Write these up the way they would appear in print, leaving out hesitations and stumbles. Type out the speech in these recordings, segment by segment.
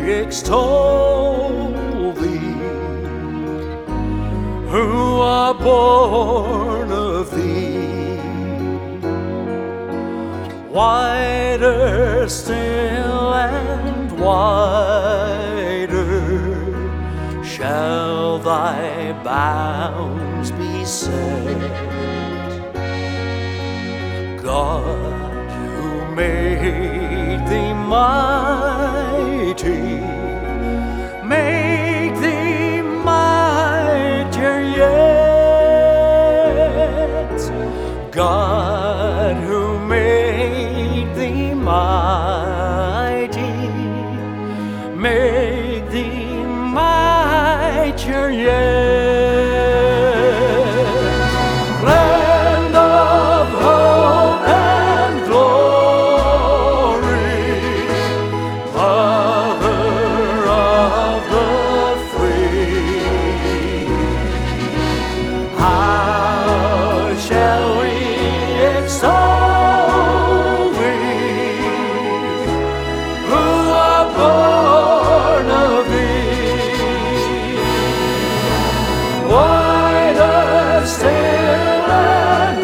extol thee, who are born of thee. Wider still and wider shall thy bounds be set. God, who made thee mighty, make thee mightier yet. God, who made thee mighty, make thee mightier yet. Land of hope and glory, Mother of the free, how shall we extol thee, who are born of thee? Wider still and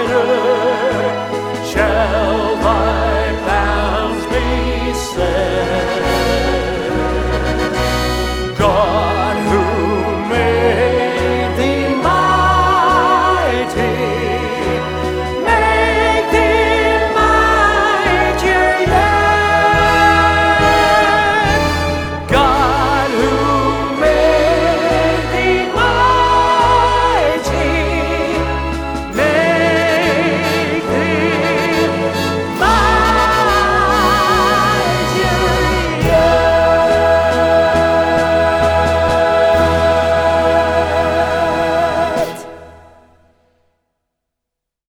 wider shall thy bounds be set.